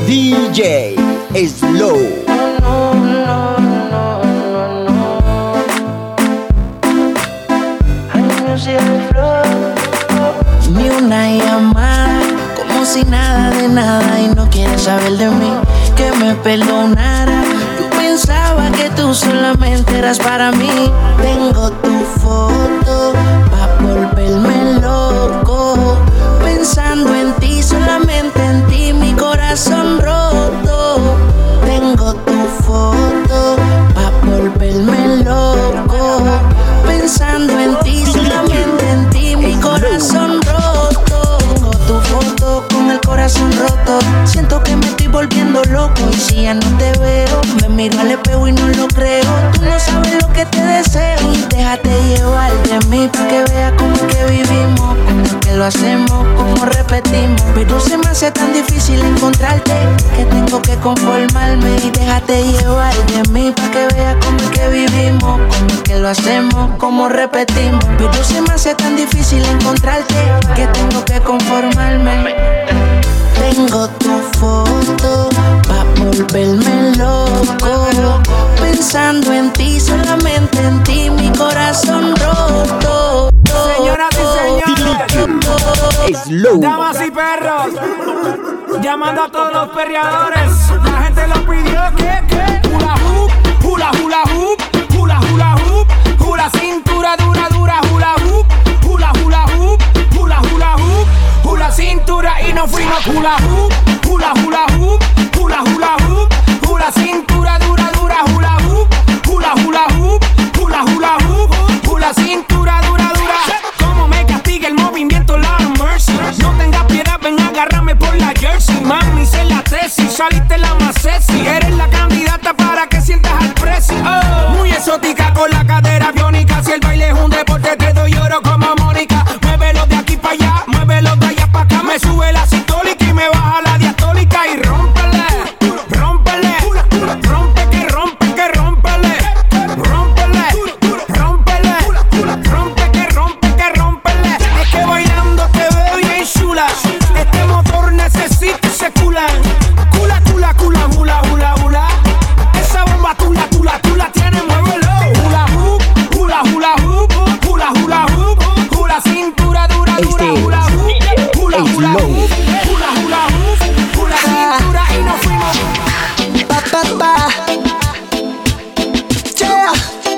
DJ Slow. Ni una llamada, como si nada de nada, y no quieres saber de mí, que me perdonara. Yo pensaba que tú solamente eras para mí. Tengo tu foto pa' volverme loco, pensando en ti, solamente en ti, mi corazón roto. Tengo tu foto pa' volverme loco, pensando en ti, solamente en ti, mi corazón roto. Tengo tu foto con el corazón roto, siento que me estoy volviendo loco. Y si ya no te veo, me miro al espejo y no lo creo. Tú no sabes lo que te deseo, y déjate llevar de mí pa' que veas cómo es que vivimos, cómo es que lo hacemos, cómo repetimos. Pero se me hace tan difícil encontrarte que tengo que conformarme. Y déjate llevar de mí pa' que veas cómo es que vivimos, cómo es que lo hacemos, cómo repetimos. Pero se me hace tan difícil encontrarte que tengo que conformarme. Tengo tu foto pa' volverme loco, pensando en ti, solamente en ti, mi corazón roto. Señoras y señores, Slow. damas y perros, llamando a todos los perreadores. La gente lo pidió, que hula hoop, hula hula hoop, hula hula hoop, hula cintura dura dura, hula hoop, hula hula hoop, hula hula hoop, hula cintura y nos fuimos. Hula hoop, hula hula hoop, hula hula hoop, hula cintura dura dura, hula hoop, hula hula hoop, hula hula hoop, hula cintura dura dura. Como me castiga el movimiento, la mercy. No tengas piedad, ven a agarrarme por la jersey. Mami, sé la tesis, saliste la más sexy. Eres la candidata para que sientas al precio. Muy exótica con la cadera biónica. Si el baile es un deporte, te doy oro como Mónica. Muévelo de aquí para allá, muévelo de allá para acá. Me sube la sistólica y me baja la diastólica. Y rómpele, rómpele, rompe que rompe que rómpele, rómpele, rómpele, rompe que rómpele. Es que bailando te veo bien chula. Este motor necesita ese cula. Cula, cula, cula, hula, hula, hula. Esa bomba tula, tula, tula tiene, muévelo. Hula hoop, hula, hula hoop, hula, hula hoop, hula cintura dura, dura, hula hoop, hula, hula hoop, hula, hula hoop, hula cintura y nos fuimos. Pa, pa, pa. Yeah.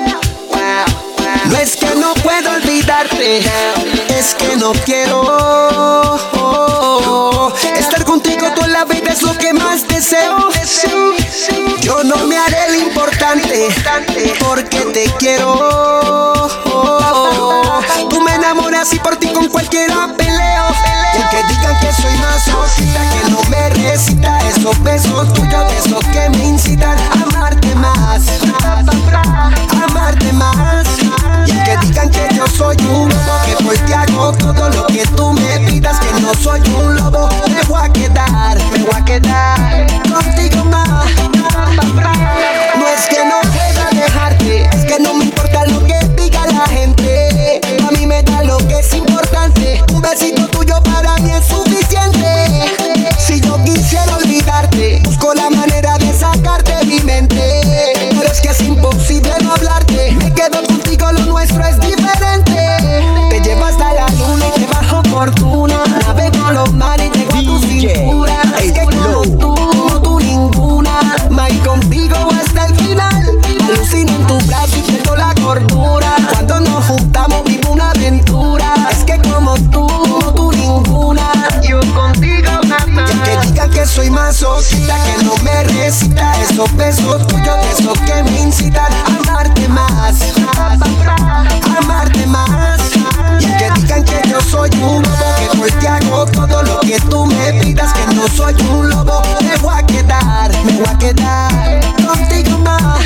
No es que no puedo olvidarte, es que no quiero. Estar contigo toda la vida es lo que más deseo. Yo no me haré el importante porque te quiero. Tú me enamoras y por ti con cualquiera peleo. Y el que digan que soy masoquista, que no me recita esos besos tuyos, de esos que me incitan a amarte más, amarte más. Y el que digan que yo soy un lobo, que por ti hago todo lo que tú me pidas, que no soy un lobo, me voy a quedar contigo más. No es que no pueda dejarte, es que no me importa lo que diga la gente. A mí me da lo que es importante. Un besito tuyo para mí es suficiente. Si yo quisiera olvidarte, busco la manera de sacarte de mi mente. Pero es que es imposible no hablarte. Me quedo contigo, lo nuestro es diferente. Te llevo hasta la luna y te bajo fortuna. Navego los mares y llego a tu cintura. Es que como tú ninguna. Más contigo hasta el final. Alucino en tu brazo y pierdo la cordura. Cuando nos juntamos vivo una aventura. Es que como tú ninguna. Yo contigo mamá. Y que digan que soy masoquista, que no me recita esos besos tuyos, de esos que me incitan a amarte más, amarte más. Y que digan que yo soy un lobo, que por ti hago todo lo que tú me pidas, que no soy un lobo, me voy a quedar contigo más.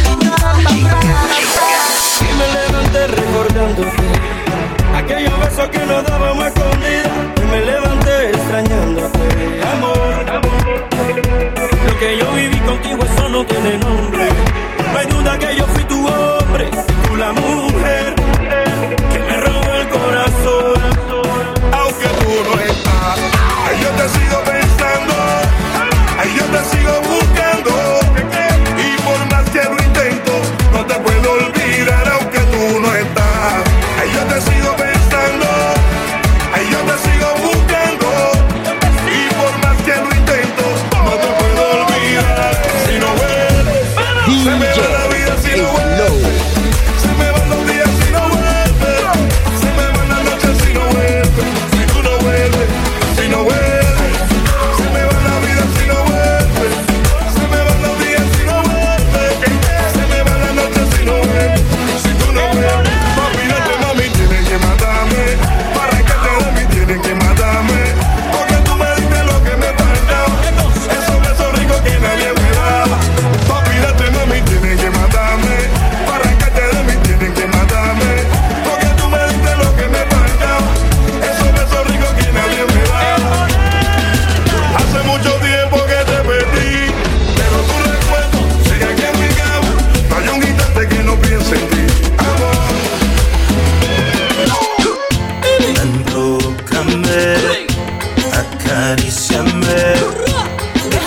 Y me levanté recordándote aquellos besos que nos dábamos escondidas. Y me levanté extrañándote, amor. Lo que yo viví contigo, eso no tiene nombre. No hay duda que yo fui tu hombre, tú la mujer que me robó el corazón. Aunque tú no estás, ay, yo te sigo pensando, ay, yo te sigo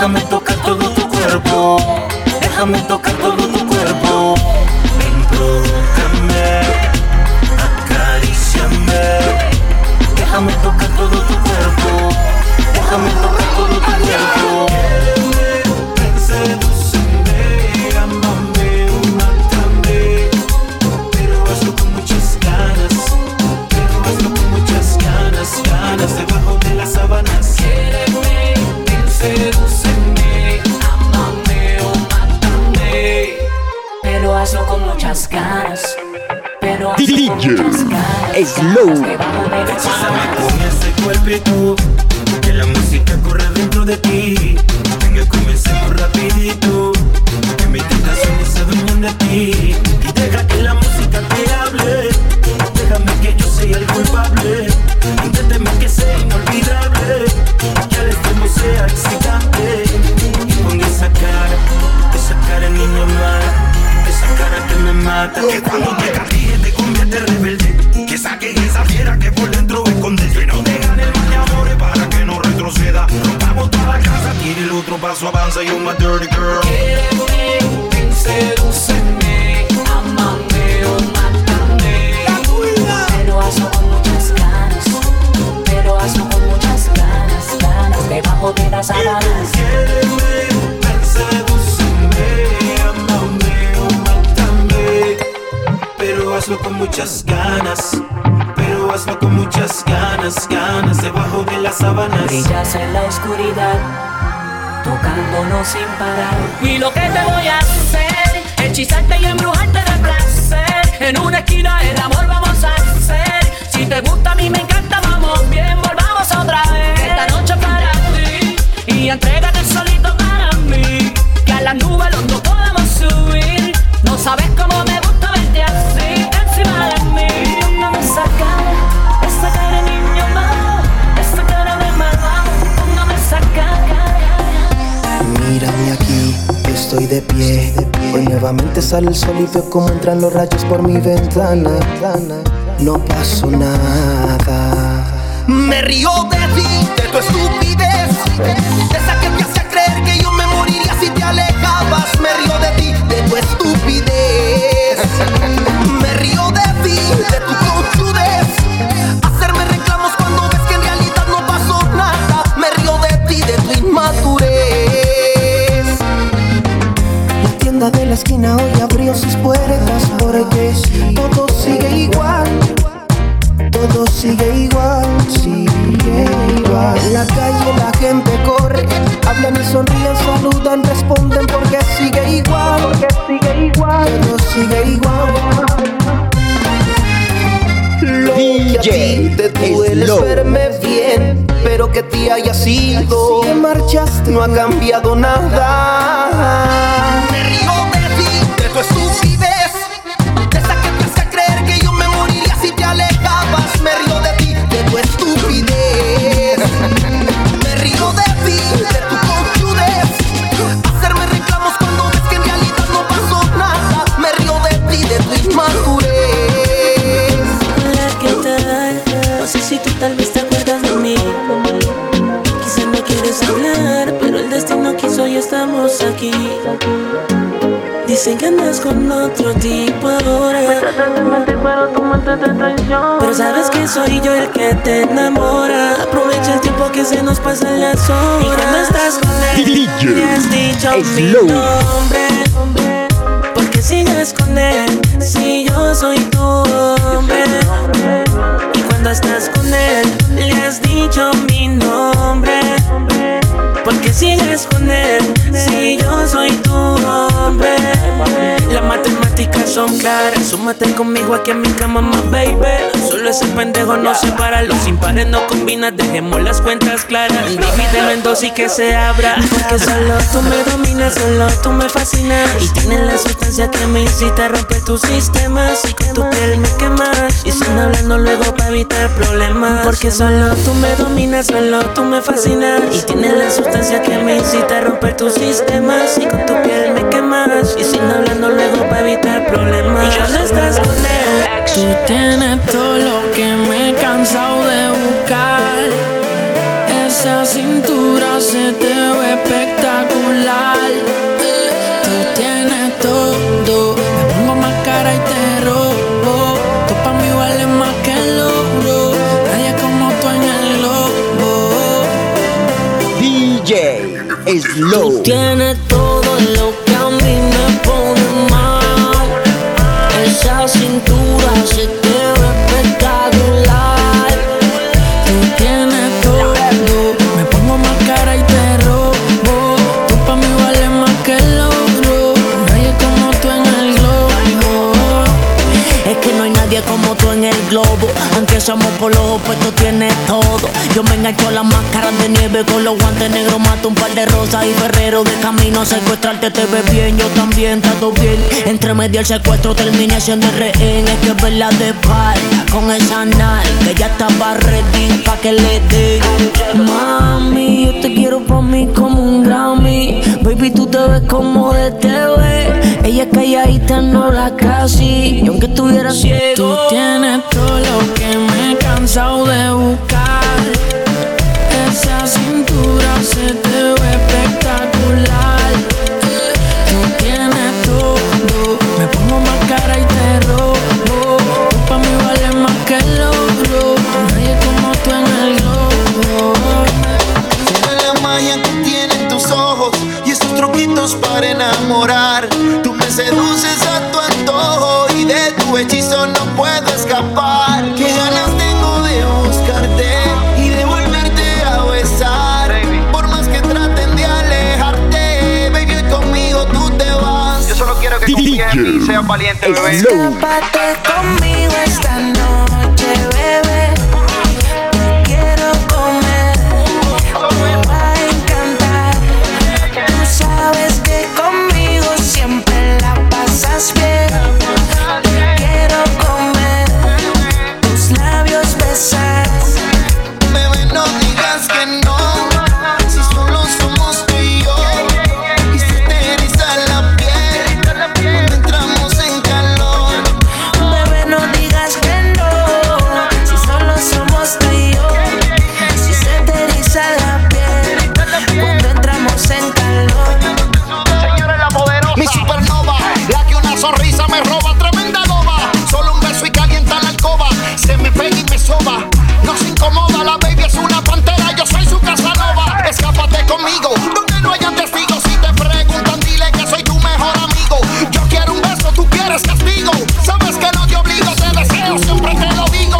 Déjame tocar todo tu cuerpo, déjame tocar todo tu cuerpo. Ven, provócame, acaríciame. Déjame tocar todo tu cuerpo, déjame tocar todo tu cuerpo. Ven, sedúceme, amame o mátame, pero hazlo con muchas ganas, pero hazlo con muchas ganas, ganas debajo de las sábanas. Quiéreme, ven, sedúceme, amame o mátame, pero hazlo con muchas ganas. Pero hazlo con muchas ganas. Slow. Bésame con ese cuerpito, que la música corre dentro de ti. Venga, comencemos rapidito, que mis tentaciones se adueñen de ti. Y deja que la música te hable, déjame que yo sea el culpable. Inténteme que sea inolvidable, que al extremo sea excitante. Y con esa cara niña mala, esa cara que me mata. Que cuando te castigue te convierte rebelde, que saquen esa fiera que por dentro esconde. Que no dejan el mal de amores para que no retroceda. Rompamos toda la casa, tire el otro paso, avanza, you're my dirty girl. Quiéreme, ven, sedúceme, amame o mátame, pero hazlo con muchas ganas, pero hazlo con muchas ganas, ganas debajo de las sábanas. Quiéreme, ven, sedúceme, amame o mátame, pero hazlo con muchas ganas, pero hazlo con muchas ganas, ganas debajo de las sábanas. Brillas en la oscuridad, tocándonos sin parar. Y lo que te voy a hacer, hechizarte y embrujarte de placer. En una esquina el amor vamos a hacer. Si te gusta, a mí me encanta, vamos bien, volvamos otra vez. Esta noche para ti, y entrégate solito para mí. Que a las nubes los dos podemos subir. No sabes cómo me gusta verte así, encima de mí. Póngame esa cara de niño malo, esa cara de malvado. Póngame esa cara. Mírame aquí, yo estoy de pie. Hoy nuevamente sale el sol y veo cómo entran los rayos por mi ventana. No pasó nada. Me río de ti, de tu estupidez, de esa que te hacía creer que yo me moriría si te alejabas. Me río de ti, de tu estupidez. Me río de ti, de tu conchudez, hacerme reclamos cuando ves que en realidad no pasó nada. Me río de ti, de tu inmadurez. La tienda de la esquina hoy abrió sus puertas porque todo sigue igual. Todo sigue igual, sigue igual. En la calle la gente corre, hablan y sonríen, saludan, responden porque sigue igual. Todo sigue igual. Lo que a ti te duele es verme bien, pero que te hayas ido, si te marchaste, no ha cambiado nada. Me río de ti, de tu estupidez, de esa que te hace creer que yo me moriría si te alejabas. Me río de ti, de tu estupidez. Me río de ti, de tu conchudez, hacerme reclamos cuando ves que en realidad no pasó nada. Me río de ti, de tu inmadurez. Hola, ¿qué tal? No sé si tú tal vez te acuerdas de mí. Quizá no quieres hablar, pero el destino quiso y estamos aquí. Dicen que andas con otro tipo ahora, pero tu mente te traiciona. Pero sabes que soy yo el que te enamora. Aprovecha el tiempo que se nos pasan las horas. Y cuando estás con él, me has dicho mi nombre. Porque sigues con él, si yo soy tu hombre. Y cuando estás con él, le has dicho mi nombre. Porque sigues con él, si yo soy tu hombre. Las matemáticas son claras, súmate conmigo aquí en mi cama, más baby. Solo ese pendejo no separa, los impares no combinas, dejemos las cuentas claras. Divídelo en dos y que se abra. Porque solo tú me dominas, solo tú me fascinas. Y tienes la sustancia que me incita a romper tus sistemas. Y con tu piel me quemas, y sin hablando luego para evitar problemas. Porque solo tú me dominas, solo tú me fascinas. Y tienes la sustancia que me incita a romper tus sistemas. Y con tu piel me quemas, y sin hablando luego para evitar problemas. Y cuando estás con él, tú tienes todo lo que me he cansado de buscar. Esa cintura se te ve espectacular. Low. Tú tienes todo lo que a mí me pone mal. Esa cintura se te ve espectacular. Tú tienes todo. Me pongo más cara y te robo. Tú pa' mí vales más que el oro. Nadie como tú en el globo. Es que no hay nadie como tú en el globo. Aunque somos por los opuestos, tienes todo. Yo me engancho a las máscaras de nieve con los guantes negros. Mato un par de rosas y ferrero de camino a secuestrarte. Te ves bien, yo también, todo bien. Entre medio el secuestro terminé siendo el rehén. Es que es verla de espalda con esa nal que ya estaba ready pa' que le dé. Mami, yo te quiero pa' mí como un Grammy. Baby, tú te ves como de TV. Ella es calladita, no la casi. Y aunque estuviera ciego, tú tienes todo lo que me he cansado de buscar. Esa cintura se te ve espectacular. Tú tienes todo. Me pongo más cara y te robo. Tú pa' mí vales más que el oro. Nadie como tú en el globo. Tiene la magia que tienen tus ojos y esos truquitos para enamorar. Tú me seduces a tu antojo y de tu hechizo no puedo escapar. Qué ganas tengo de buscarte y de volverte a besar. Por más que traten de alejarte, baby, hoy conmigo tú te vas. Yo solo quiero que confíes en mí, seas valiente, bebé. Escápate conmigo esta noche, bebé. Te quiero comer, me va a encantar. Tú sabes que conmigo siempre la pasas bien. Te quiero comer, tus labios besar. Bebé, no digas que no, si solo somos tú y yo. Y se te eriza la piel cuando entramos en calor. Bebé, no digas que no, si solo somos tú y yo. Si se te eriza la piel cuando entramos en calor. Señora la poderosa, mi supernova, la que una sonrisa me roba, tremenda loba. Solo un beso y calienta la alcoba, se me pega y me soba. No se incomoda, la baby es una pantera, yo soy su Casanova. Escápate conmigo, donde no hayan testigos. Si te preguntan, dile que soy tu mejor amigo. Yo quiero un beso, tú quieres castigo. Sabes que no te obligo, te deseo, siempre te lo digo.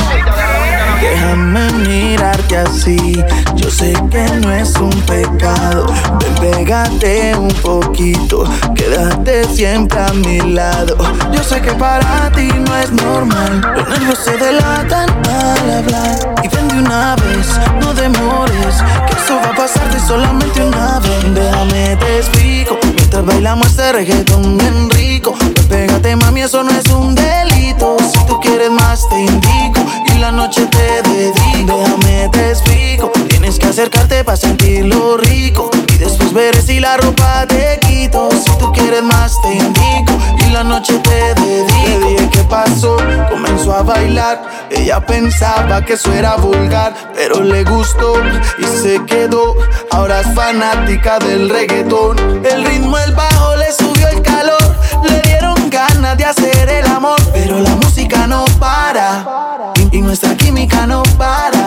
Déjame mirarte así, yo sé que no es un pecado. Ven, pégate un poquito, quédate siempre a mi lado. Yo sé que para ti no es normal, los nervios se delatan al hablar. Y ven de una vez, no demores, que eso va a pasarte solamente una vez. Déjame te explico, mientras bailamos este reggaetón bien rico. Ven, pégate mami, eso no es un delito. Si tú quieres más te indico y la noche te dedico. Déjame te explico, tienes que acercarte para sentirlo rico. Y después veré si la ropa te quito. Si tú quieres más te indico y la noche te dedico. Le dije qué pasó, comenzó a bailar. Ella pensaba que eso era vulgar, pero le gustó y se quedó. Ahora es fanática del reggaetón. El ritmo, el bajo le subió el calor. Le dieron ganas de hacer el amor, pero la música no para y nuestra química no para.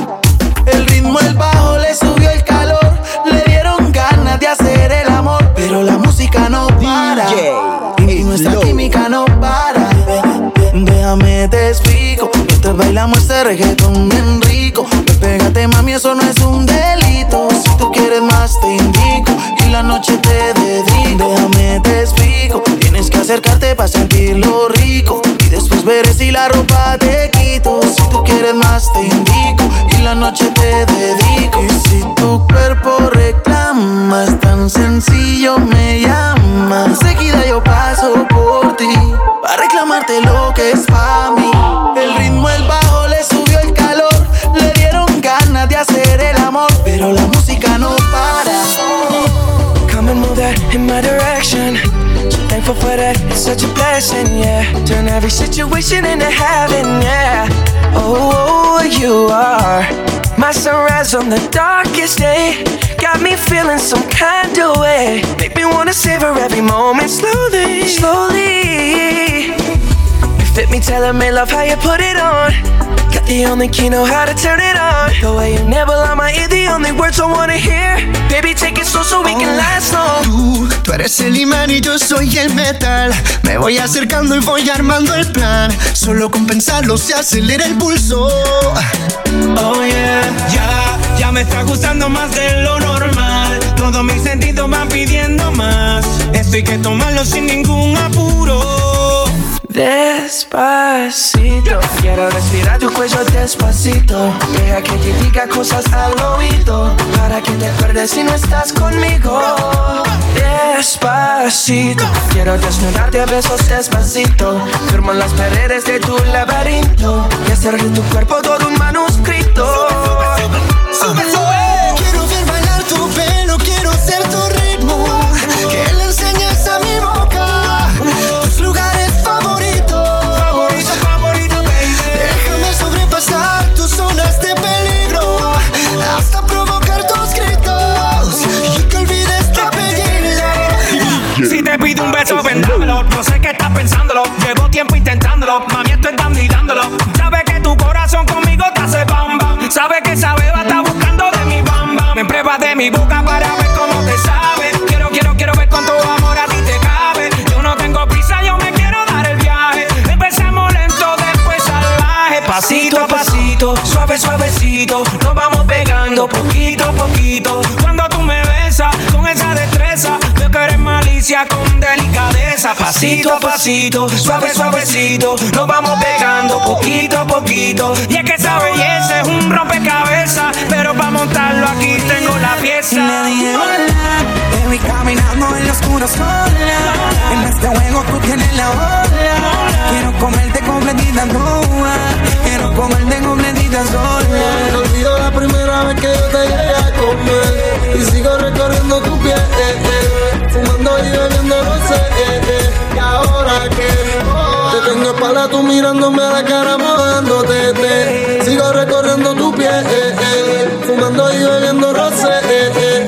El ritmo, el bajo le subió el calor. Le dieron ganas de hacer el amor, pero la música no para y nuestra química no para. Déjame te explico, mientras bailamos este reggaetón bien rico. Ven, pégate mami, eso no es un delito. Si tú quieres más te indico y la noche te dedico. Déjame te explico, tienes que acercarte para sentirlo rico. Y después veré si la ropa te quito. Si tú quieres más te indico y la noche te dedico. Y si tu cuerpo reclama, es tan sencillo, me llama. Enseguida yo paso por ti para reclamarte lo que es pa' mí. El ritmo, el bajo le subió el calor. Le dieron ganas de hacer el amor, pero la música no para. Come and move that in my direction. So thankful for that, it's such a blessing, yeah. Turn every situation into heaven, yeah. Oh, you are my sunrise on the darkest day. Got me feeling some kind of way. Make me wanna savor every moment slowly, slowly. Fit me, telling me love how you put it on. Got the only key, know how to turn it on. The way you nibble on my ear, the only words I wanna hear. Baby, take it slow so we can last long. Tú eres el imán y yo soy el metal. Me voy acercando y voy armando el plan. Solo con pensarlo se acelera el pulso. Oh yeah, ya me está gustando más de lo normal. Todos mis sentidos van pidiendo más. Esto hay que tomarlo sin ningún apuro. Despacito, quiero respirar tu cuello despacito. Deja que te diga cosas al oído, para que te acuerdes si no estás conmigo. Despacito, quiero desnudarte a besos despacito. Firmo en las paredes de tu laberinto y hacer de tu cuerpo todo un manuscrito. Sube, quiero ver bailar tu pelo, quiero ser tu ritmo. Que le enseñes a mi boca tus lugares favoritos, baby. Déjame sobrepasar tus zonas de peligro, hasta provocar tus gritos y que olvides tu apellido. Si te pido un beso, ven dámelo. No sé qué estás pensándolo, llevo tiempo intentándolo. Mami, estoy dando y dándolo. Sabes que tu corazón conmigo te hace bam bam. Sabes que esa beba está buscando de mi bam bam. Me pruebas de mi boca para ver cómo te sabe. Quiero ver cuánto amor a ti te cabe. Yo no tengo prisa, yo me quiero dar el viaje. Empezamos lento, después salvaje. Pasito a pasito, suave, suavecito. Nos vamos pegando poquito a poquito. Cuando tú me besas con esa destreza, veo que eres malicia con delicadeza. Pasito a pasito, suave, suavecito. Nos vamos pegando poquito a poquito. Y es que esa belleza es un rompecabezas, pero para montarlo aquí tengo la pieza. Le dije hola, te vi caminando en la oscura sola. En este juego tú tienes la bola. Quiero comerte completita toda. Quiero comerte completita sola. No olvido la primera vez que yo te llegué a comer. Y sigo recorriendo tu piel, fumando y bebiendo rosé, y ahora que te tengo espalda, tú mirándome a la cara, mojándote, sigo recorriendo tu piel, fumando y bebiendo rosé,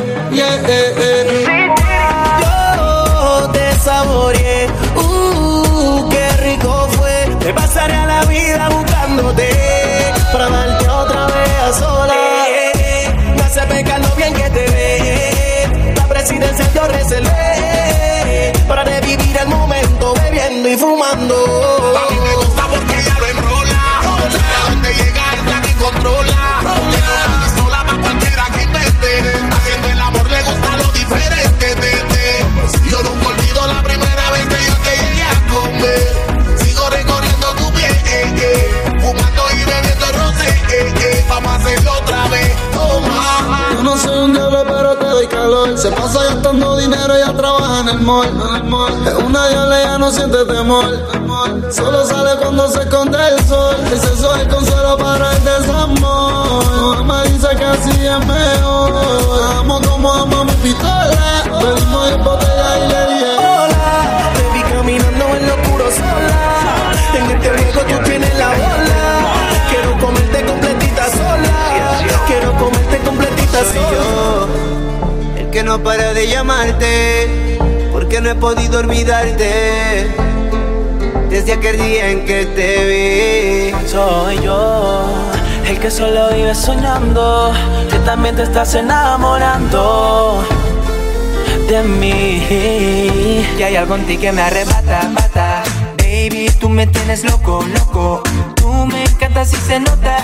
Yo te saboreé, qué rico fue. Me pasaré a la vida buscándote para darte otra vez a solas. Me hace pecar lo bien que te ve. La presidencia yo reservé para revivir el momento bebiendo y fumando. A mí me gusta porque ella lo enrola. Donde llega es la que controla. Llega sola para cualquiera que intente. Haciendo el amor le gusta lo diferente. Yo nunca olvido la primera vez que yo te llegué a comer. Sigo recorriendo tu piel, fumando y bebiendo rosé, vamos a hacerlo otra vez. Yo no soy un diablo pero te doy calor. Se pasa gastando dinero, ella trabaja en el mall. Es una diabla, ella no siente temor. Solo sale cuando se esconde el sol. Ese soy el consuelo para el desamor. Mamá dice que así es mejor. Amo como amo mi pistola. Venimos en botella y le dije hola. Te vi caminando en lo oscuro sola. En este juego tú tienes la bola. Quiero comerte completita sola. Quiero comerte completita sola. El que no para de llamarte, porque no he podido olvidarte desde aquel día en que te vi. Soy yo, el que solo vive soñando, que también te estás enamorando de mí. Y hay algo en ti que me arrebata, bata. Baby, tú me tienes loco, loco. Tú me encantas y se nota,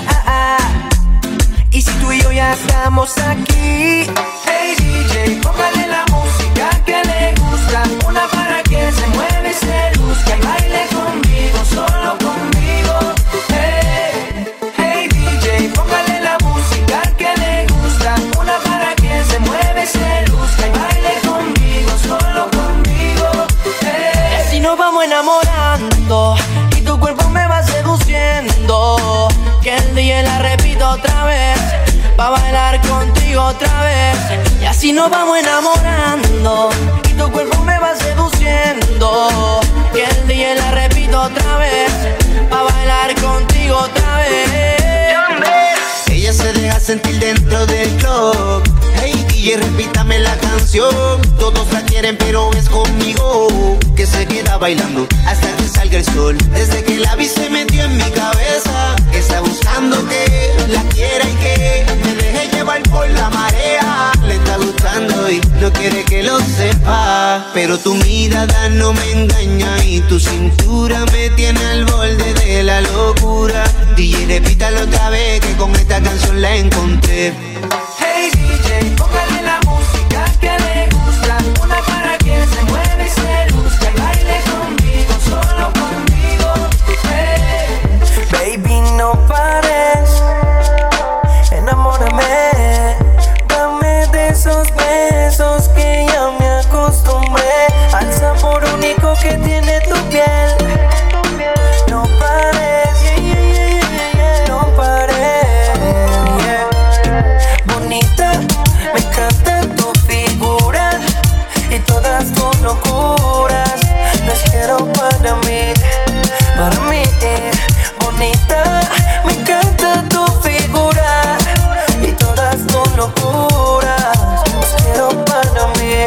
Y si tú y yo ya estamos aquí, hey DJ, póngale la música que le gusta. Una para que se mueve y se luzca y baile conmigo, solo conmigo. Hey DJ, póngale la música que le gusta. Una para que se mueve y se luzca y baile conmigo, solo conmigo. Y así nos vamos enamorando y tu cuerpo me va seduciendo. Que el día la repito otra vez, pa' bailar contigo otra vez. Y así nos vamos enamorando y tu cuerpo me va seduciendo. Que el día la repito otra vez, pa' bailar contigo otra vez. Ella se deja sentir dentro del club. Hey DJ, repítame la canción. Todos la quieren pero es conmigo que se queda bailando hasta que salga el sol. Desde que la vi se metió en mi cabeza, que está buscando que la quiera y que me deje llevar por la marea. Le está gustando y no quiere que lo sepa, pero tu mirada no me engaña y tu cintura me tiene al borde de la locura. DJ, repítalo otra vez que con esta canción la encontré. Hey DJ, póngale la música que le gusta, una para que se mueva y se luzca y baile conmigo, solo conmigo. Hey. Baby, no pares, enamórame, dame de esos besos que ya me acostumbré al sabor único que tiene tu piel. No pares, no pares, yeah. Bonita, me encanta tu figura y todas tus locuras. Las quiero para mí, bonita, me encanta tu figura y todas tus locuras. Las quiero para mí.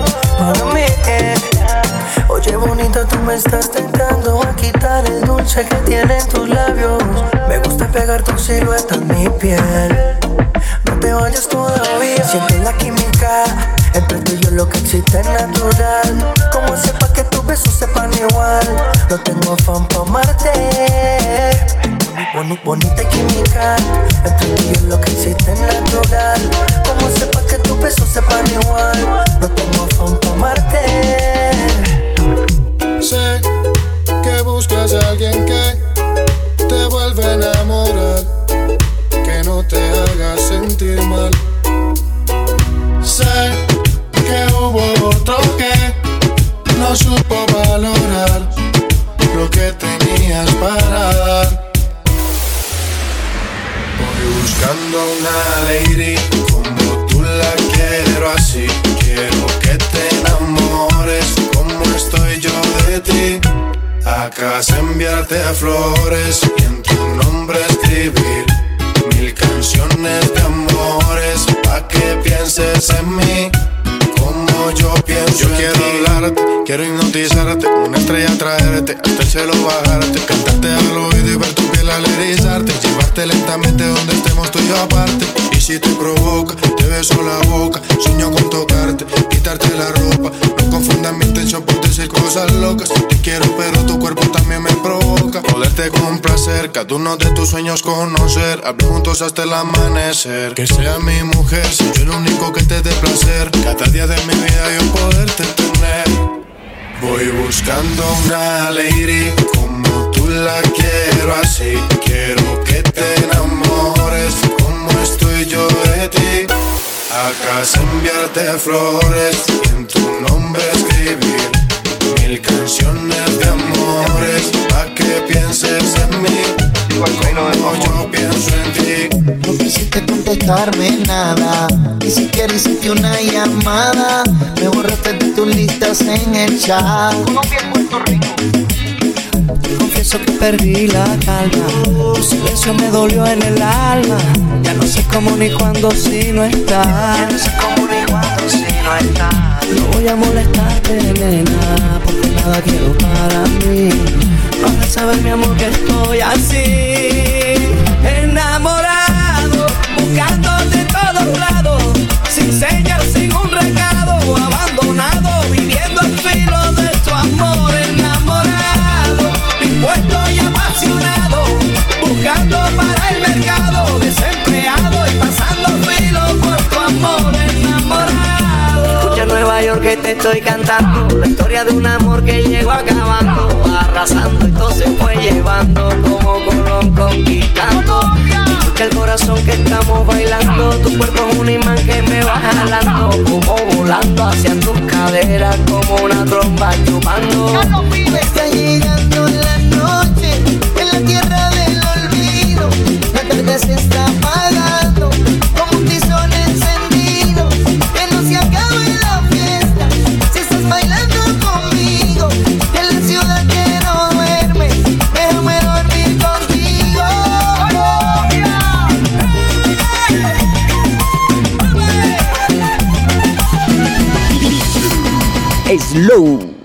Oye bonita, tú me estás tentando a quitar el dulce que tienen tus labios. Me gusta pegar tu silueta en mi piel. No te vayas todavía. Siente la química entre tú y yo, lo que existe es natural. Como sepa que tus besos sepan igual. No tengo afán pa' amarte. Bonita química entre tú y yo, lo que existe es natural. Como sepa que tus besos sepan igual. No tengo afán pa' amarte. Sé que buscas a alguien que te vuelva a enamorar, que no te haga sentir mal. Sé que hubo otro que no supo valorar lo que tenías para dar. Voy buscando una lady como tú la quiero así. Quiero que te enamores como estoy yo de ti. Acá se enviarte flores y en tu nombre escribir 1000 canciones de amores pa' que pienses en mí como yo pienso. Yo quiero hablarte, quiero hipnotizarte, una estrella traerte, hasta el cielo bajarte, cantarte al oído y ver tu piel al erizarte, llevarte lentamente donde estemos tú y yo aparte. Y si te provoca, te beso la boca, sueño con tocarte, quitarte la ropa. No confundas mi intención por decir cosas locas. Te quiero pero tu cuerpo también me provoca. Poderte complacer, cada uno de tus sueños conocer, hablar juntos hasta el amanecer. Que sea mi mujer, soy yo el único que te dé placer. Cada día de mi vida yo poderte tener. Voy buscando una lady como tú la quiero así. Quiero que te enamores como estoy yo de ti. Acá se enviarte flores y en tu nombre escribir 1000 canciones de amores pa' que pienses en mí como yo pienso en ti. No quisiste contestarme nada, ni siquiera hiciste una llamada. Me borraste de tus listas en el chat. Colombia, Puerto Rico. Confieso que perdí la calma, tu silencio me dolió en el alma. Ya no sé cómo ni cuándo si no estás. Ya no sé cómo ni cuándo si no estás. No voy a molestarte, nena, porque nada quiero para mí. No vas a saber, mi amor, que estoy así, enamorado, buscándote en todos lados, sin señal, sin un recado, abandonado, viviendo al filo de tu amor. Enamorado, dispuesto y apasionado, buscando para el mercado, desempleado y pasando filo por tu amor. Enamorado. Escucha Nueva York que te estoy cantando la historia de un amor que llegó acabando, arrasando y todo se fue llevando, como Colón conquistando. Escucha el corazón que estamos bailando, tu cuerpo es un imán que me va jalando, como volando hacia tus caderas, como una tromba chupando. Está llegando la noche en la tierra del olvido. La tarde se está apagando como un tizón encendido. Que no se acabe la fiesta si estás bailando conmigo. En la ciudad que no duerme, déjame dormir contigo. Slow.